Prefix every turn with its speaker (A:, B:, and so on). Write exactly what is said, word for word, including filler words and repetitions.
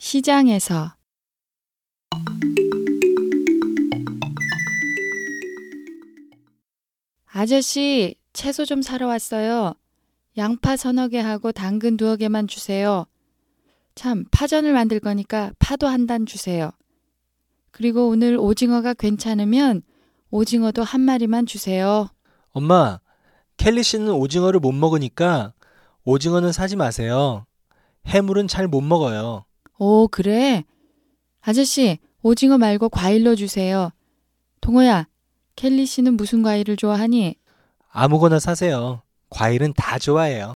A: 시장에서. 아저씨, 채소 좀 사러 왔어요. 양파 서너 개 하고 당근 두어 개만 주세요. 참, 파전을 만들 거니까 파도 한 단 주세요. 그리고 오늘 오징어가 괜찮으면 오징어도 한 마리만 주세요.
B: 엄마, 켈리 씨는 오징어를 못 먹으니까 오징어는 사지 마세요. 해물은 잘 못 먹어요.
A: 오, 그래? 아저씨, 오징어 말고 과일로 주세요. 동호야, 켈리 씨는 무슨 과일을 좋아하니?
B: 아무거나 사세요. 과일은 다 좋아해요.